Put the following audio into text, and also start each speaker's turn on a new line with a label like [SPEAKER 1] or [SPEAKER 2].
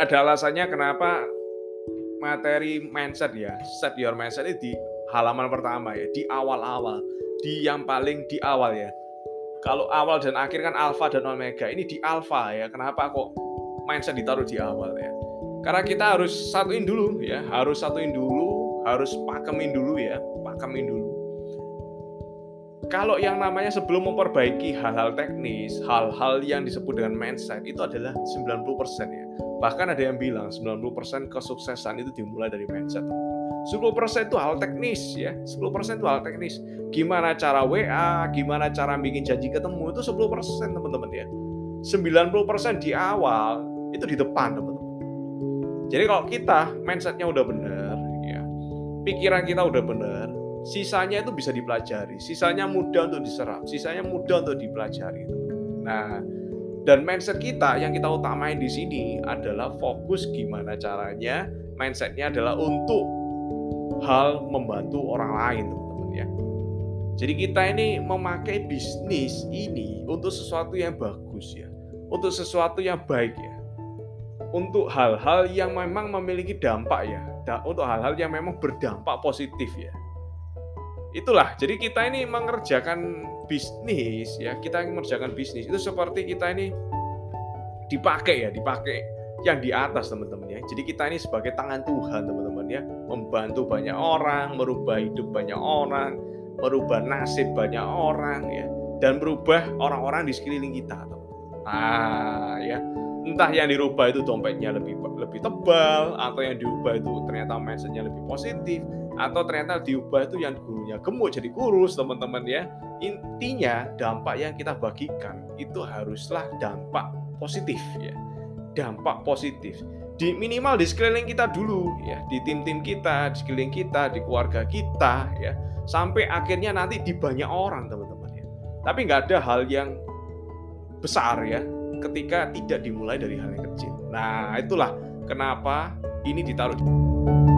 [SPEAKER 1] ada alasannya kenapa materi mindset ya, set your mindset ini di halaman pertama ya, di awal-awal, di yang paling di awal ya. Kalau awal dan akhir kan alfa dan omega, ini di alfa ya. Kenapa kok mindset ditaruh di awal ya? Karena kita harus satuin dulu ya, harus pakemin dulu ya, pakemin dulu. Kalau yang namanya sebelum memperbaiki hal-hal teknis, hal-hal yang disebut dengan mindset itu adalah 90% ya. Bahkan ada yang bilang 90% kesuksesan itu dimulai dari mindset. 10% itu hal teknis ya, 10% itu hal teknis. Gimana cara WA, gimana cara bikin janji ketemu, itu 10% teman-teman ya. 90% di awal, itu di depan teman-teman. Jadi kalau kita mindsetnya udah benar ya, pikiran kita udah benar, sisanya itu bisa dipelajari, sisanya mudah untuk diserap, sisanya mudah untuk dipelajari. Nah, dan mindset kita yang kita utamain di sini adalah fokus gimana caranya, mindsetnya adalah untuk hal membantu orang lain, teman-teman ya. Jadi kita ini memakai bisnis ini untuk sesuatu yang bagus ya, untuk sesuatu yang baik ya, untuk hal-hal yang memang memiliki dampak ya, untuk hal-hal yang memang berdampak positif ya. Itulah, jadi kita ini mengerjakan bisnis ya, kita mengerjakan bisnis itu seperti kita ini dipakai yang di atas teman-teman ya. Jadi kita ini sebagai tangan Tuhan teman-teman ya, membantu banyak orang, merubah hidup banyak orang, merubah nasib banyak orang ya, dan merubah orang-orang di sekeliling kita teman-teman. Nah ya, entah yang dirubah itu dompetnya lebih tebal, atau yang diubah itu ternyata mindsetnya lebih positif, atau ternyata diubah itu yang gurunya gemuk jadi kurus teman-teman ya. Intinya dampak yang kita bagikan itu haruslah dampak positif ya, dampak positif di minimal di sekeliling kita dulu ya, di tim-tim kita, di sekeliling kita, di keluarga kita ya, sampai akhirnya nanti di banyak orang teman-teman ya. Tapi nggak ada hal yang besar ya ketika tidak dimulai dari hal yang kecil. Nah itulah kenapa ini ditaruh